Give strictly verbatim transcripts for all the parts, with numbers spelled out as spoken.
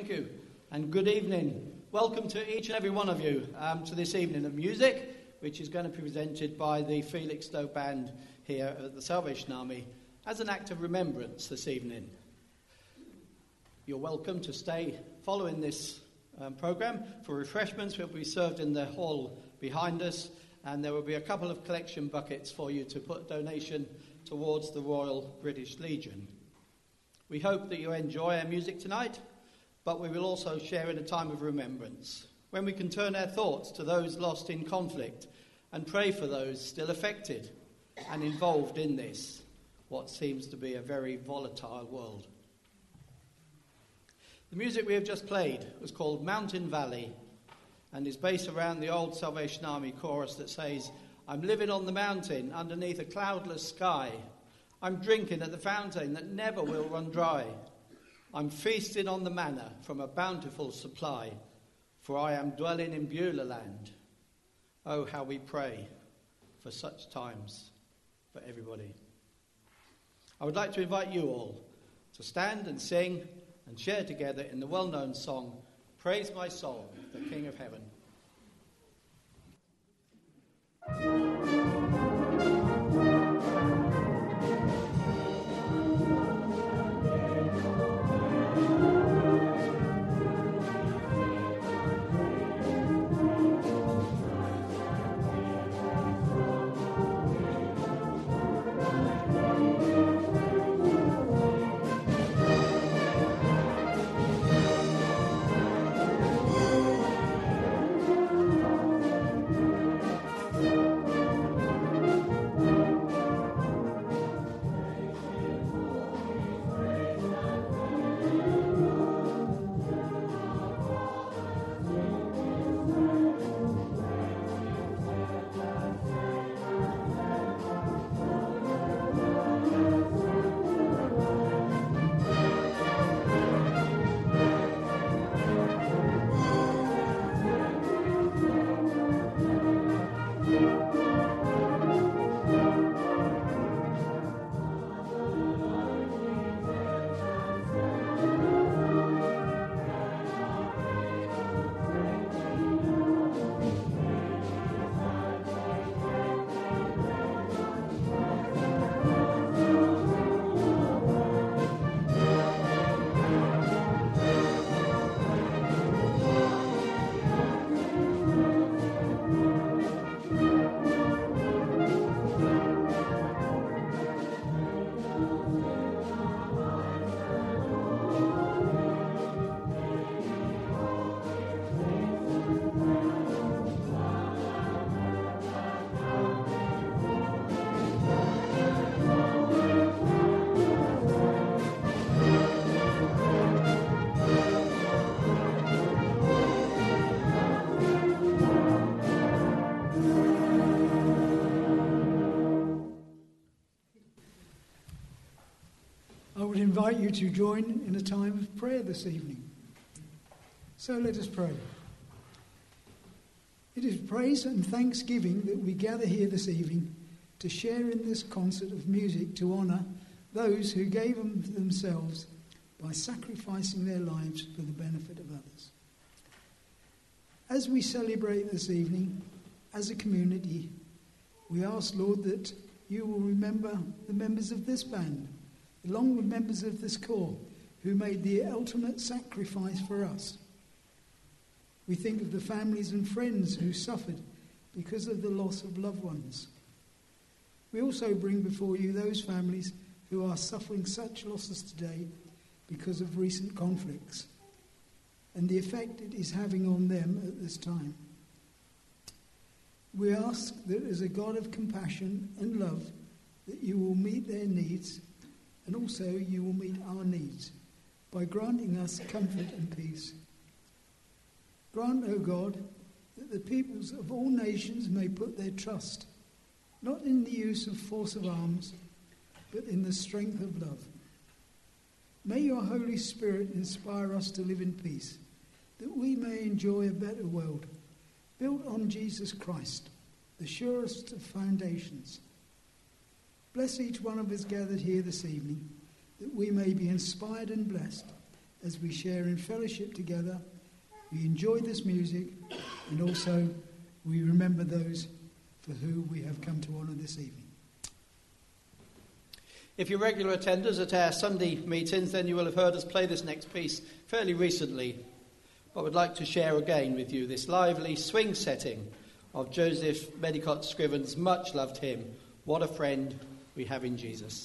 Thank you, and good evening. Welcome to each and every one of you um, to this evening of music, which is going to be presented by the Felixstowe Band here at the Salvation Army as an act of remembrance this evening. You're welcome to stay following this um, programme for refreshments. Will be served in the hall behind us, and there will be a couple of collection buckets for you to put a donation towards the Royal British Legion. We hope that you enjoy our music tonight, but we will also share in a time of remembrance, when we can turn our thoughts to those lost in conflict and pray for those still affected and involved in this, what seems to be a very volatile world. The music we have just played was called Mountain Valley and is based around the old Salvation Army chorus that says, "I'm living on the mountain underneath a cloudless sky. I'm drinking at the fountain that never will run dry. I'm feasting on the manna from a bountiful supply, for I am dwelling in Beulah land." Oh, how we pray for such times for everybody. I would like to invite you all to stand and sing and share together in the well-known song, "Praise My Soul, the King of Heaven." I would invite you to join in a time of prayer this evening. So let us pray. It is praise and thanksgiving that we gather here this evening to share in this concert of music to honour those who gave them themselves by sacrificing their lives for the benefit of others. As we celebrate this evening, as a community, we ask, Lord, that you will remember the members of this band, along with members of this corps, who made the ultimate sacrifice for us. We think of the families and friends who suffered because of the loss of loved ones. We also bring before you those families who are suffering such losses today because of recent conflicts and the effect it is having on them at this time. We ask that as a God of compassion and love, that you will meet their needs, and also you will meet our needs by granting us comfort and peace. Grant, O God, that the peoples of all nations may put their trust, not in the use of force of arms, but in the strength of love. May your Holy Spirit inspire us to live in peace, that we may enjoy a better world, built on Jesus Christ, the surest of foundations. Bless each one of us gathered here this evening, that we may be inspired and blessed as we share in fellowship together, we enjoy this music, and also we remember those for who we have come to honour this evening. If you're regular attenders at our Sunday meetings, then you will have heard us play this next piece fairly recently. But I'd like to share again with you this lively swing setting of Joseph Medicott Scriven's much-loved hymn, What a Friend We Have in Jesus.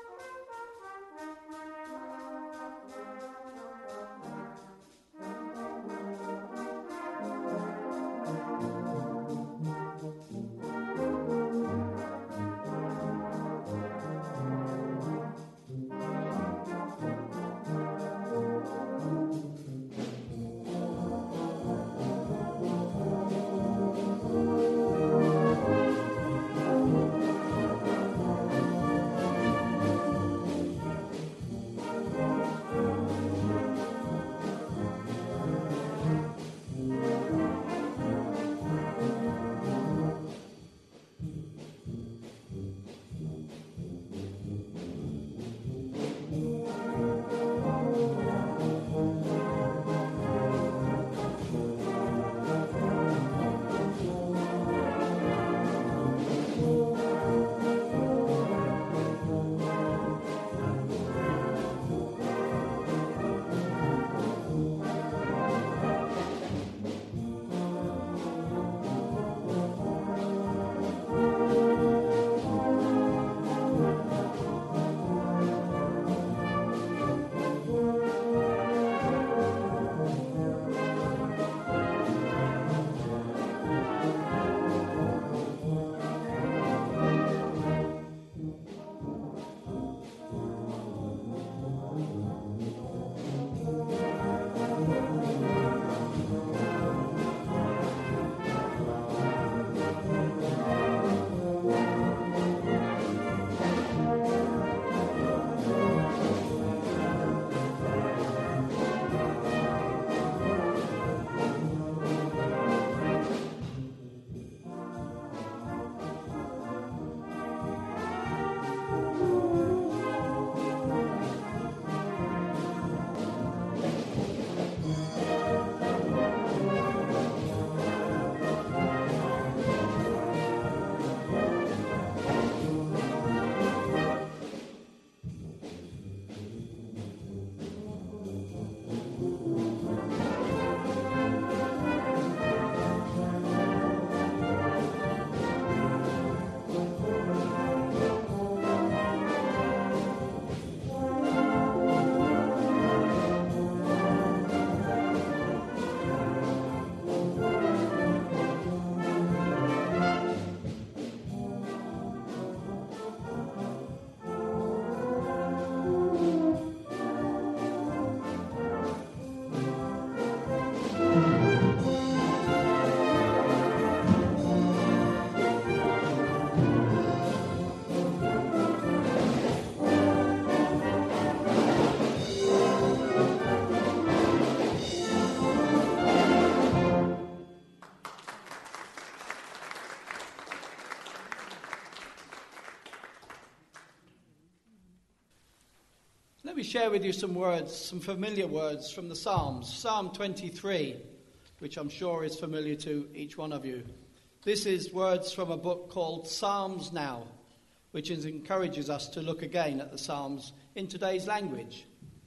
Let me share with you some words, some familiar words from the Psalms. Psalm twenty-three, which I'm sure is familiar to each one of you. This is words from a book called Psalms Now, which is, encourages us to look again at the Psalms in today's language.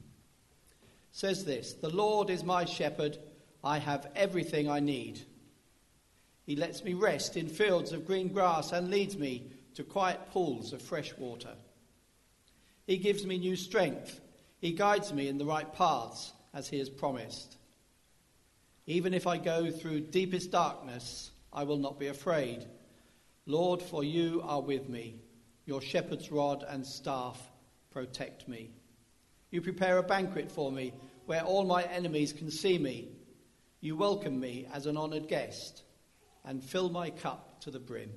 It says this: "The Lord is my shepherd, I have everything I need. He lets me rest in fields of green grass and leads me to quiet pools of fresh water. He gives me new strength. He guides me in the right paths as he has promised. Even if I go through deepest darkness, I will not be afraid. Lord, for you are with me. Your shepherd's rod and staff protect me. You prepare a banquet for me where all my enemies can see me. You welcome me as an honoured guest and fill my cup to the brim.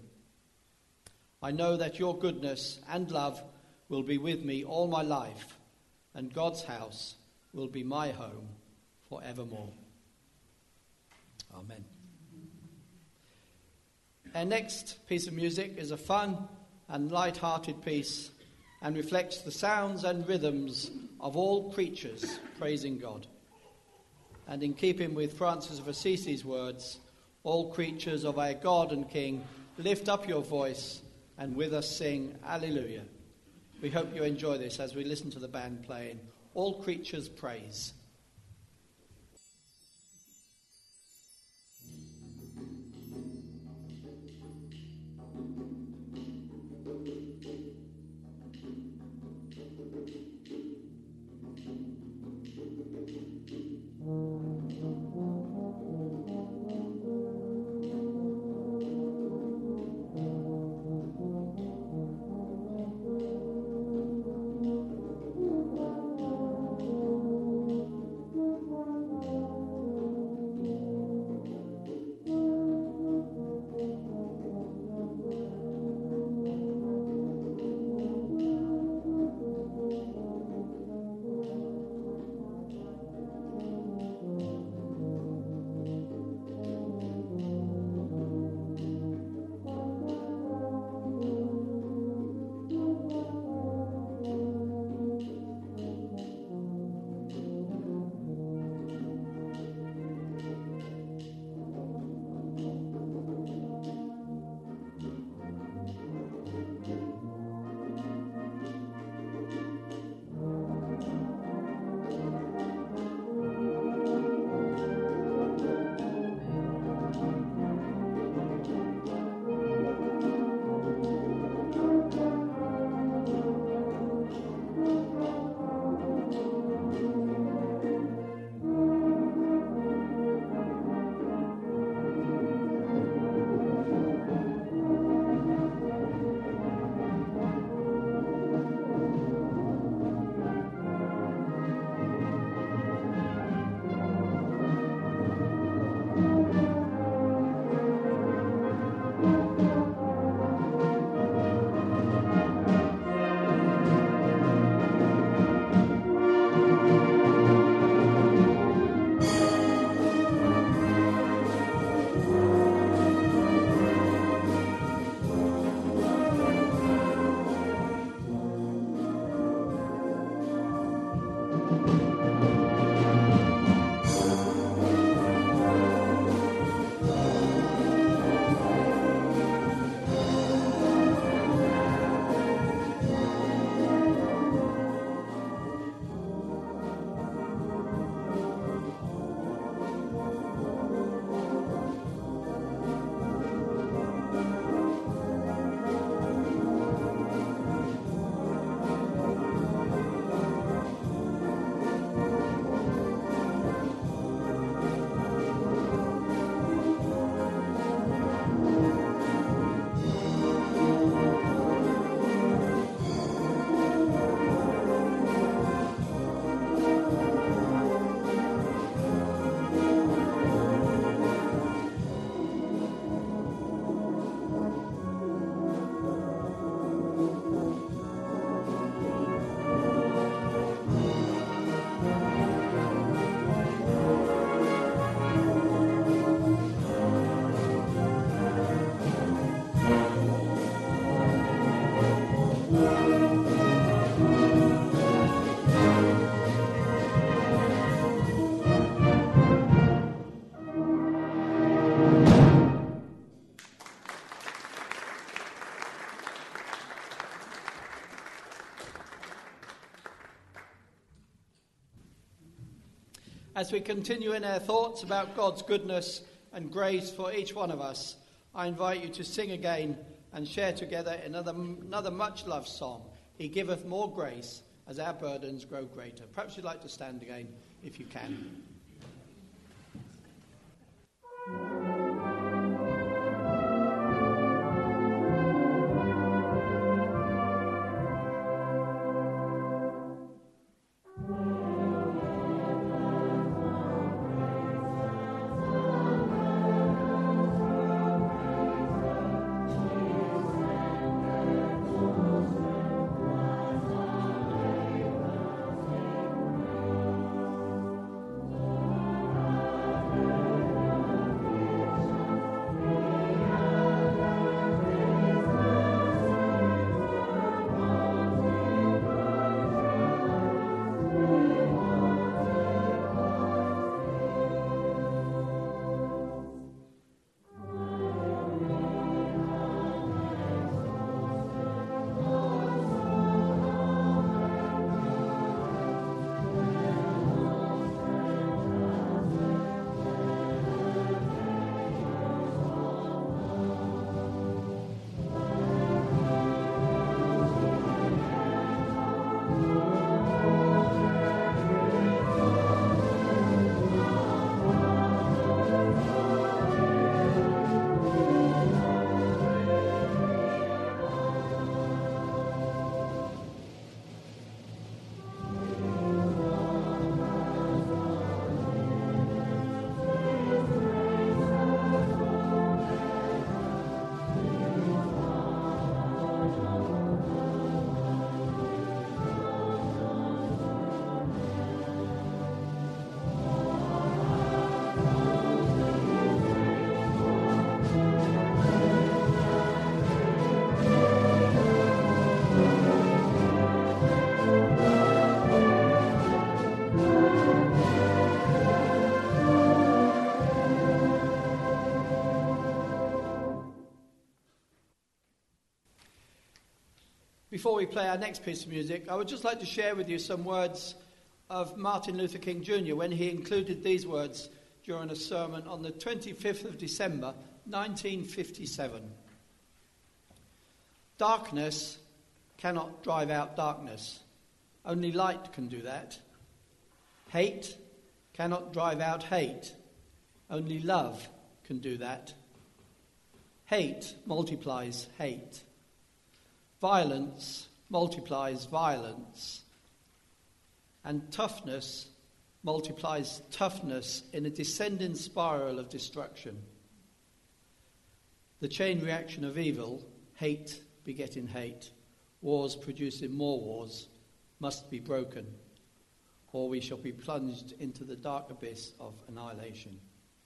I know that your goodness and love will be with me all my life, and God's house will be my home forevermore." Amen. Our next piece of music is a fun and light-hearted piece and reflects the sounds and rhythms of all creatures praising God. And in keeping with Francis of Assisi's words, all creatures of our God and King, lift up your voice and with us sing Alleluia. We hope you enjoy this as we listen to the band playing All Creatures Praise. As we continue in our thoughts about God's goodness and grace for each one of us, I invite you to sing again and share together another, another much-loved song, He Giveth More Grace as Our Burdens Grow Greater. Perhaps you'd like to stand again if you can. Thank Before we play our next piece of music, I would just like to share with you some words of Martin Luther King Junior when he included these words during a sermon on the twenty-fifth of December, nineteen fifty-seven. Darkness cannot drive out darkness. Only light can do that. Hate cannot drive out hate. Only love can do that. Hate multiplies hate. Violence multiplies violence. And toughness multiplies toughness in a descending spiral of destruction. The chain reaction of evil, hate begetting hate, wars producing more wars, must be broken, or we shall be plunged into the dark abyss of annihilation.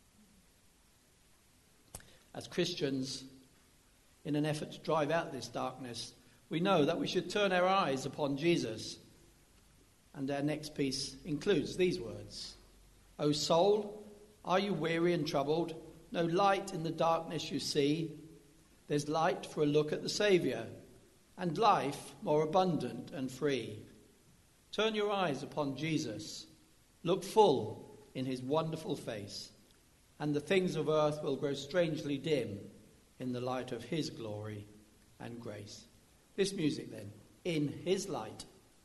As Christians, in an effort to drive out this darkness, we know that we should turn our eyes upon Jesus. And our next piece includes these words. O soul, are you weary and troubled? No light in the darkness you see. There's light for a look at the Saviour, and life more abundant and free. Turn your eyes upon Jesus. Look full in his wonderful face, and the things of earth will grow strangely dim in the light of his glory and grace. This music then, In His Light.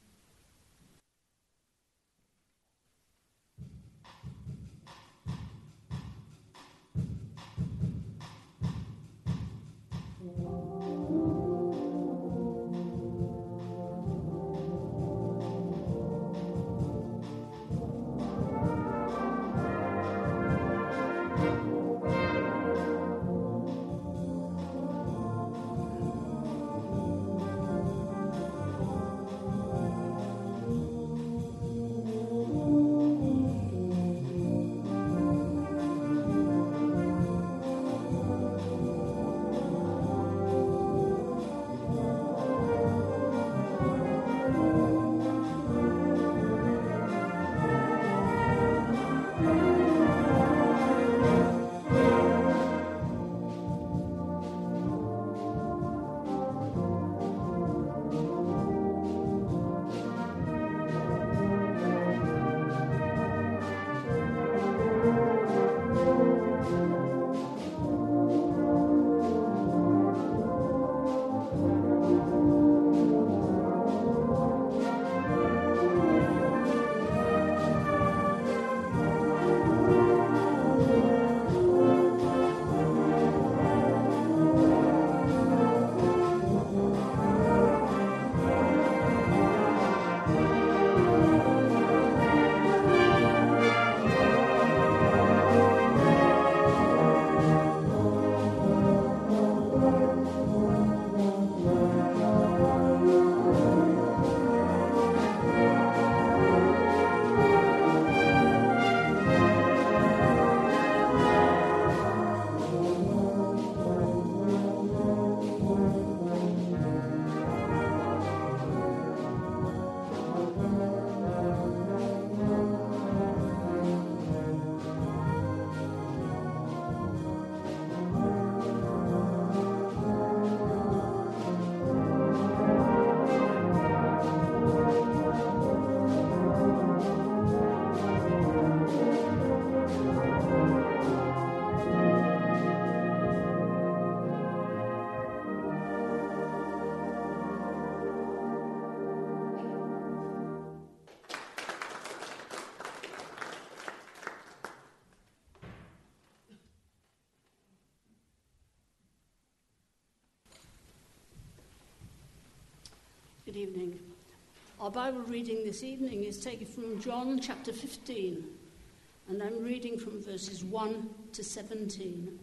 Good evening. Our Bible reading this evening is taken from John chapter fifteen, and I'm reading from verses one to seventeen.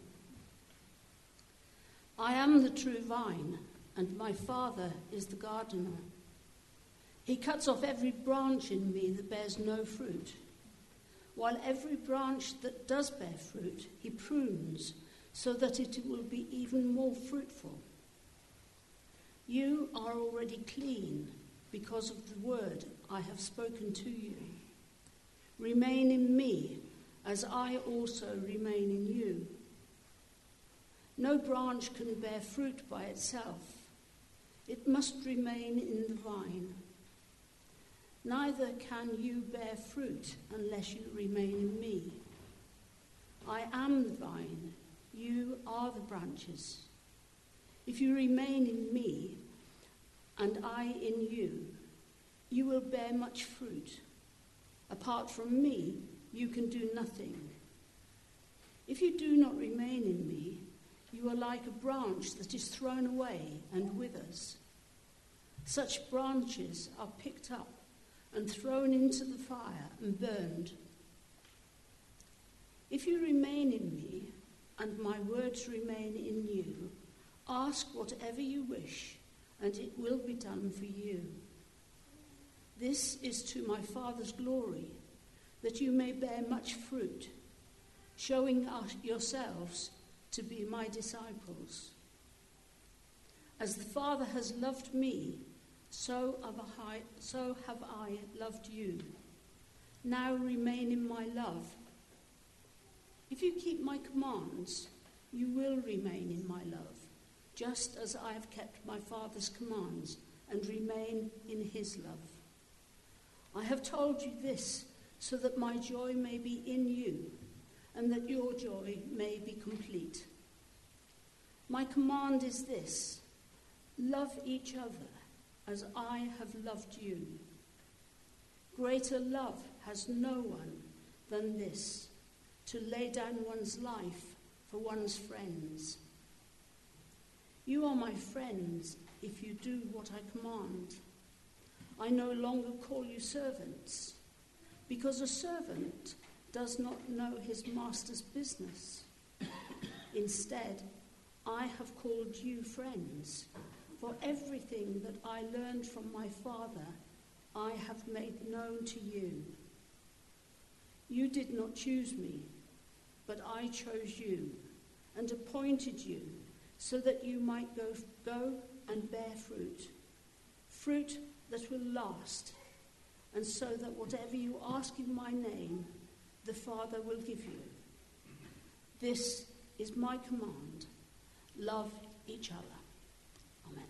I am the true vine, and my Father is the gardener. He cuts off every branch in me that bears no fruit, while every branch that does bear fruit he prunes, so that it will be even more fruitful. You are already clean because of the word I have spoken to you. Remain in me, as I also remain in you. No branch can bear fruit by itself. It must remain in the vine. Neither can you bear fruit unless you remain in me. I am the vine, you are the branches. If you remain in me, and I in you, you will bear much fruit. Apart from me, you can do nothing. If you do not remain in me, you are like a branch that is thrown away and withers. Such branches are picked up and thrown into the fire and burned. If you remain in me, and my words remain in you, ask whatever you wish, and it will be done for you. This is to my Father's glory, that you may bear much fruit, showing us yourselves to be my disciples. As the Father has loved me, so have I, so have I loved you. Now remain in my love. If you keep my commands, you will remain in my love, just as I have kept my Father's commands and remain in his love. I have told you this so that my joy may be in you and that your joy may be complete. My command is this: love each other as I have loved you. Greater love has no one than this, to lay down one's life for one's friends. You are my friends if you do what I command. I no longer call you servants, because a servant does not know his master's business. Instead, I have called you friends, for everything that I learned from my Father, I have made known to you. You did not choose me, but I chose you and appointed you so that you might go, go and bear fruit, fruit that will last, and so that whatever you ask in my name, the Father will give you. This is my command: love each other. Amen.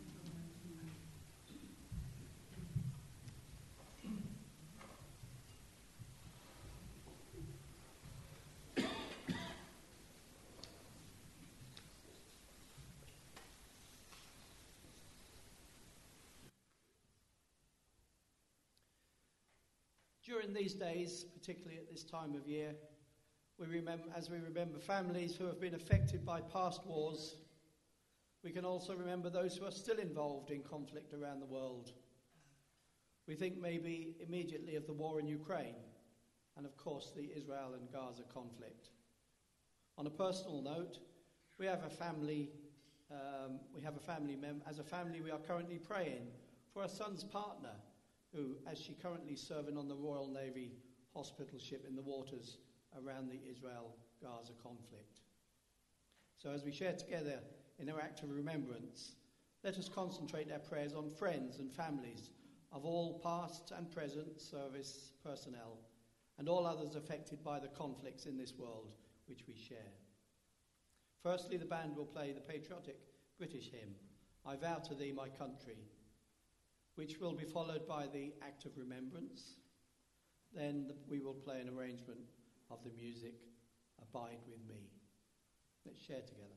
During these days, particularly at this time of year, we remember, as we remember families who have been affected by past wars, we can also remember those who are still involved in conflict around the world. We think maybe immediately of the war in Ukraine and, of course, the Israel and Gaza conflict. On a personal note, we have a family, um, we have a family member, as a family we are currently praying for our son's partner, who, as she currently serving on the Royal Navy hospital ship in the waters around the Israel-Gaza conflict. So as we share together in our act of remembrance, let us concentrate our prayers on friends and families of all past and present service personnel and all others affected by the conflicts in this world which we share. Firstly, the band will play the patriotic British hymn, I Vow to Thee, My Country, which will be followed by the act of remembrance. Then the, we will play an arrangement of the music, Abide With Me. Let's share together.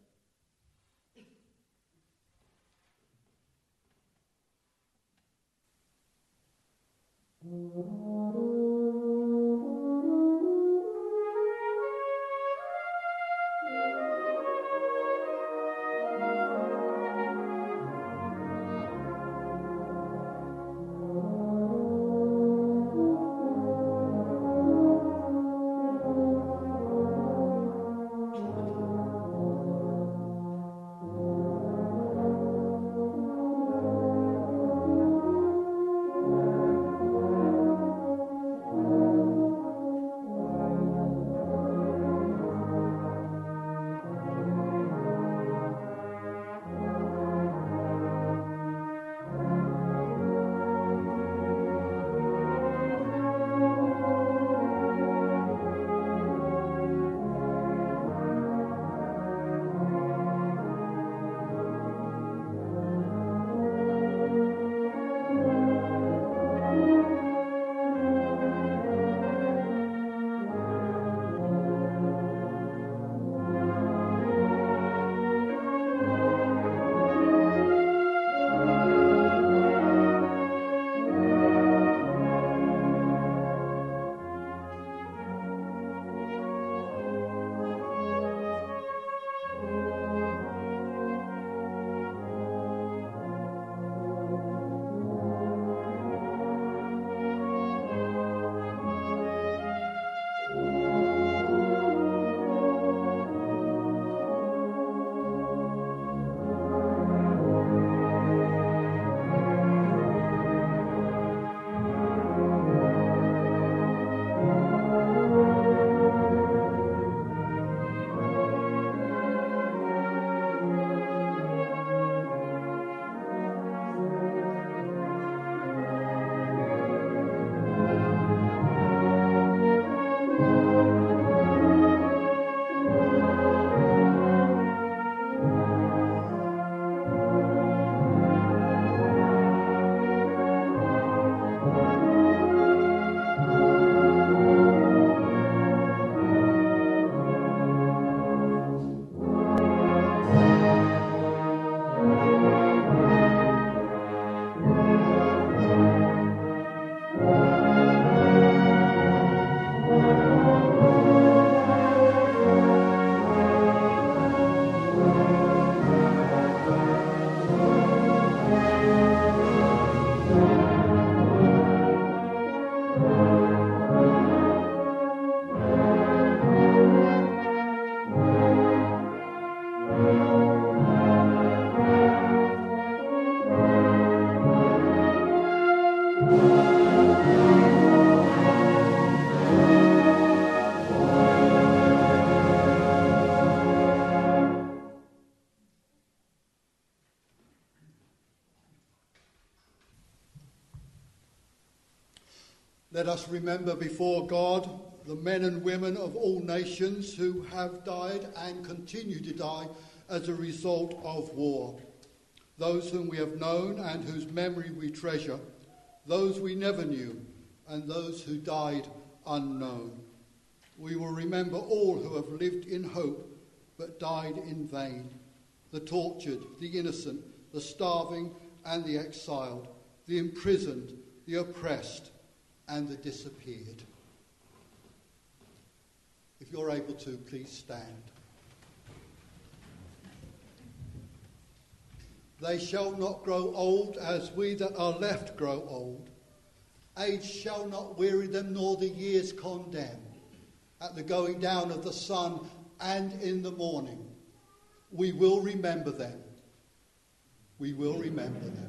Let us remember before God the men and women of all nations who have died and continue to die as a result of war. Those whom we have known and whose memory we treasure, those we never knew, and those who died unknown. We will remember all who have lived in hope but died in vain, the tortured, the innocent, the starving and the exiled, the imprisoned, the oppressed, and the disappeared. If you're able to, please stand. They shall not grow old as we that are left grow old. Age shall not weary them, nor the years condemn. At the going down of the sun and in the morning, we will remember them. We will remember them.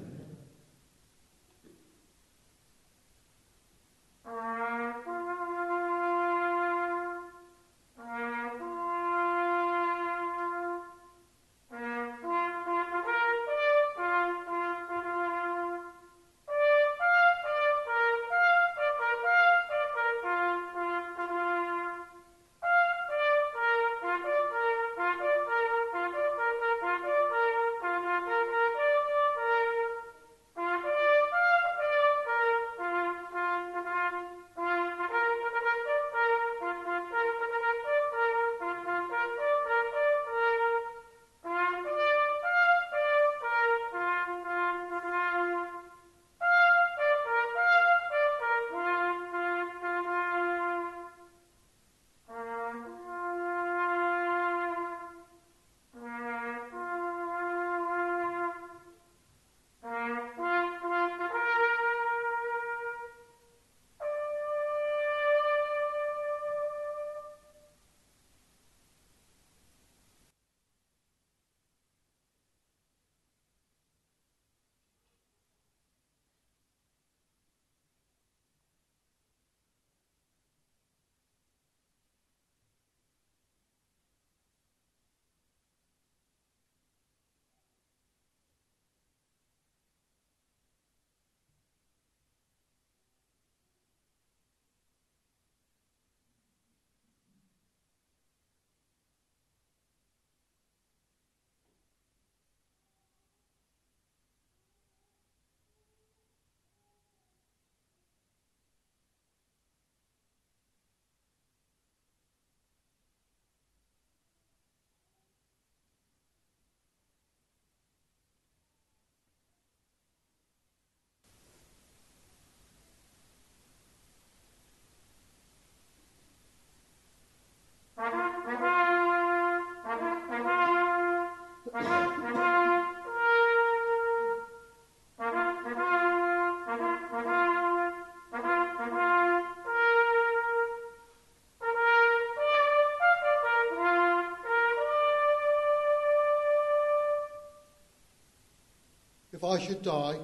If I should die,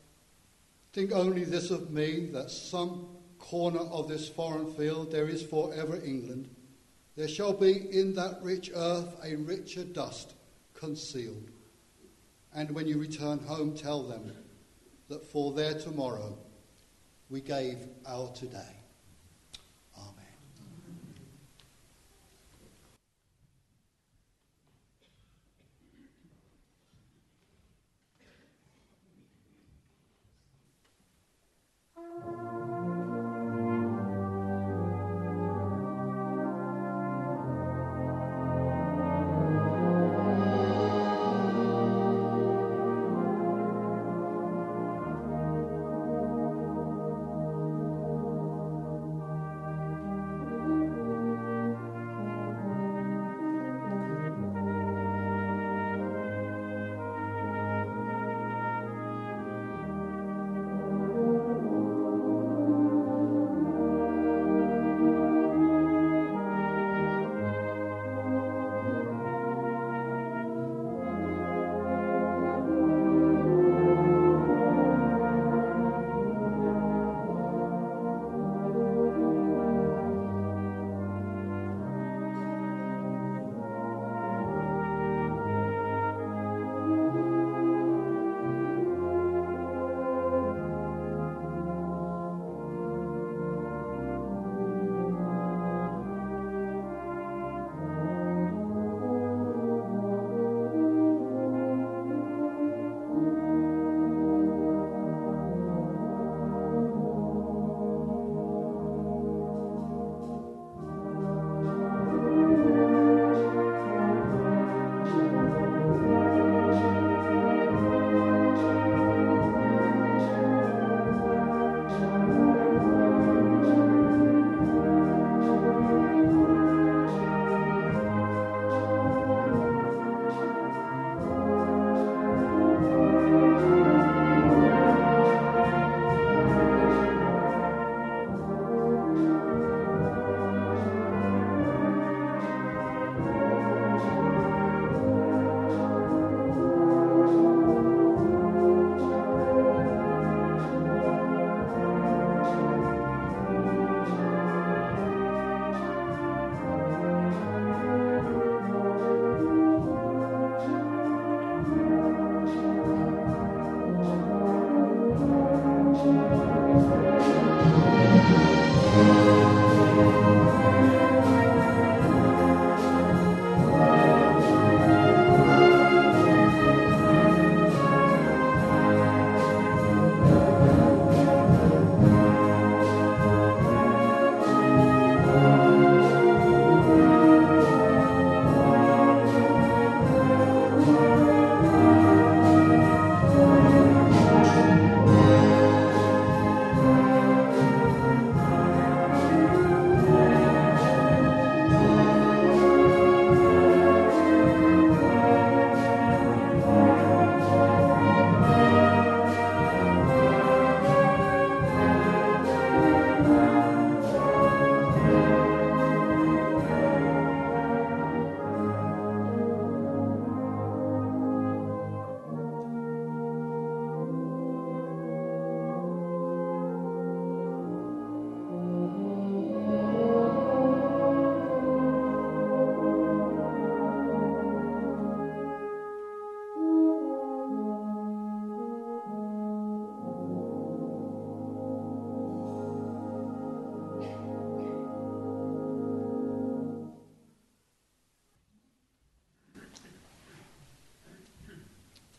think only this of me, that some corner of this foreign field there is forever England. There shall be in that rich earth a richer dust concealed. And when you return home, tell them that for their tomorrow we gave our today.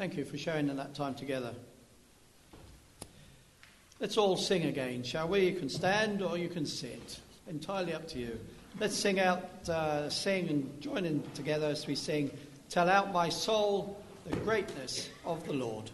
Thank you for sharing in that time together. Let's all sing again, shall we? You can stand or you can sit. Entirely up to you. Let's sing out, uh, sing and join in together as we sing, "Tell out my soul the greatness of the Lord."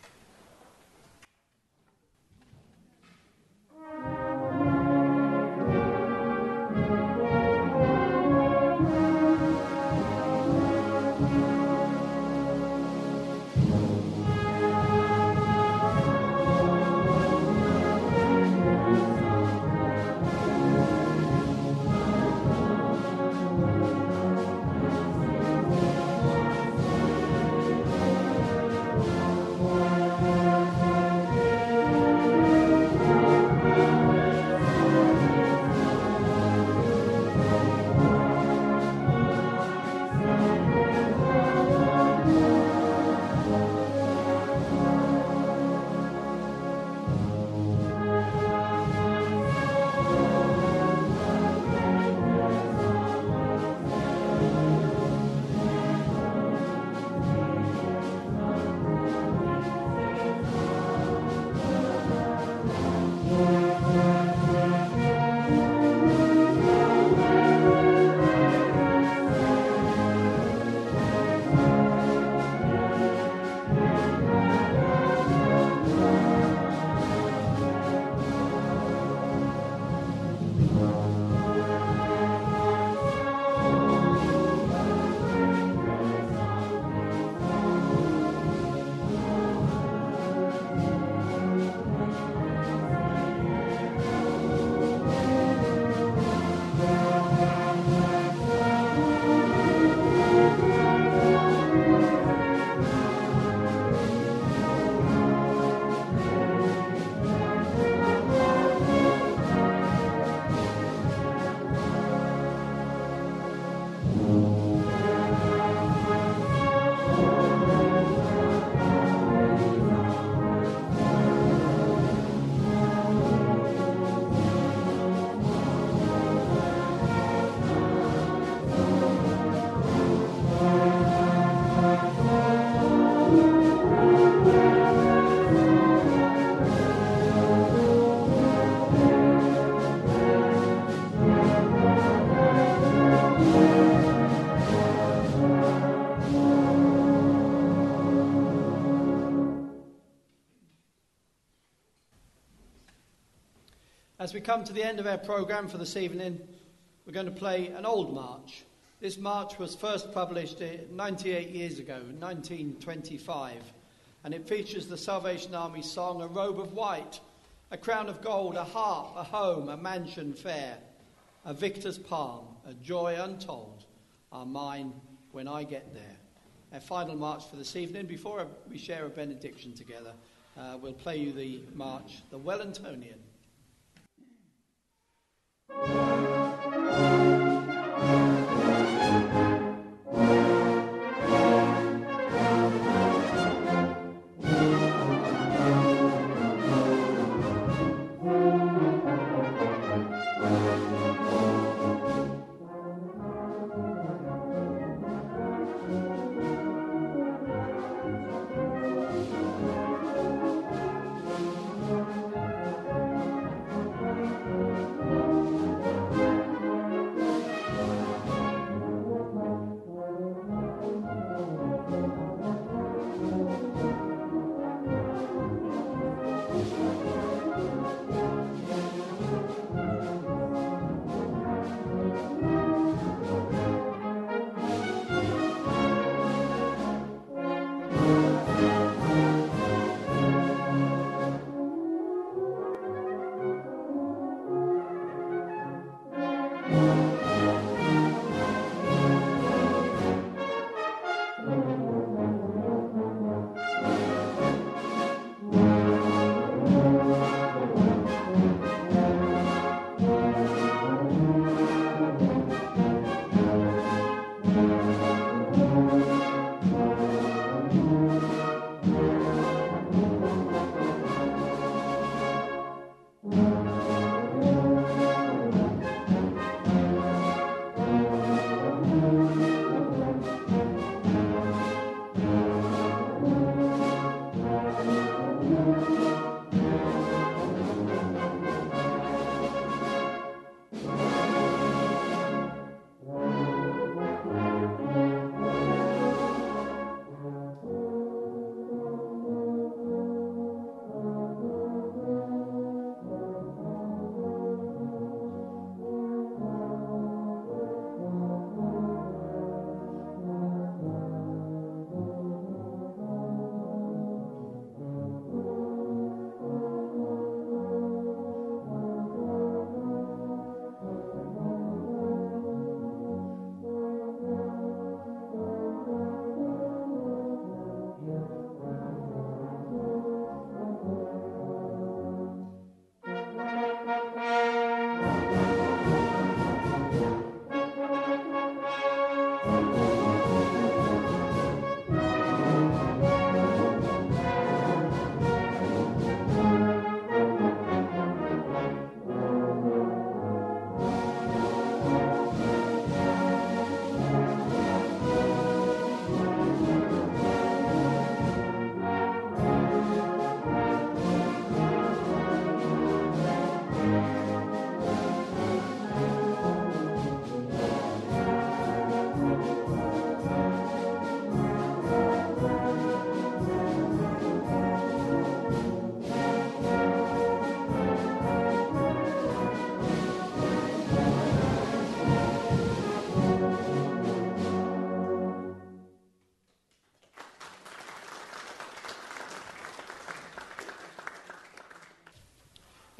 As we come to the end of our programme for this evening, we're going to play an old march. This march was first published ninety-eight years ago, nineteen twenty-five, and it features the Salvation Army song, "A robe of white, a crown of gold, a harp, a home, a mansion fair, a victor's palm, a joy untold, are mine when I get there." Our final march for this evening, before we share a benediction together, uh, we'll play you the march, the Wellingtonian.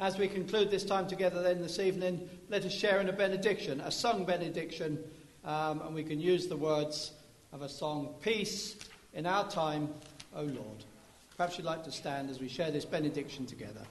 As we conclude this time together then this evening, let us share in a benediction, a sung benediction, um, and we can use the words of a song, Peace in Our Time, O Lord. Perhaps you'd like to stand as we share this benediction together.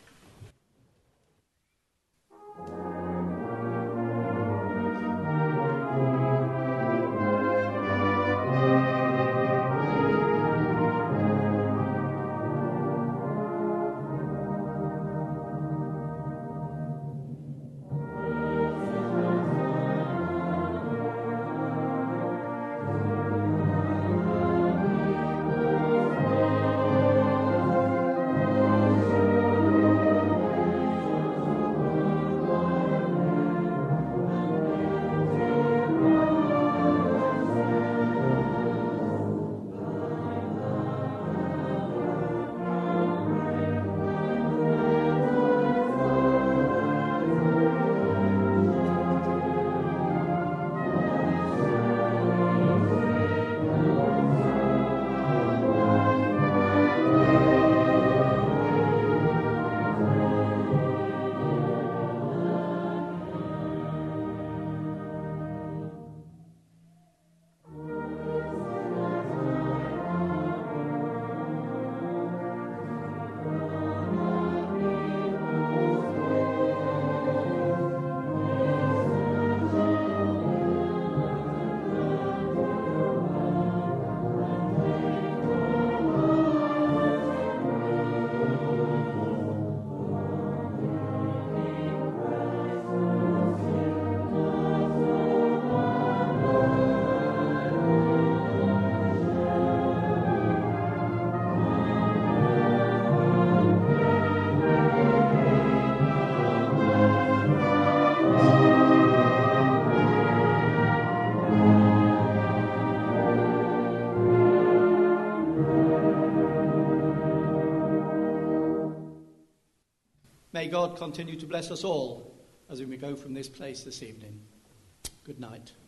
May God continue to bless us all as we go from this place this evening. Good night.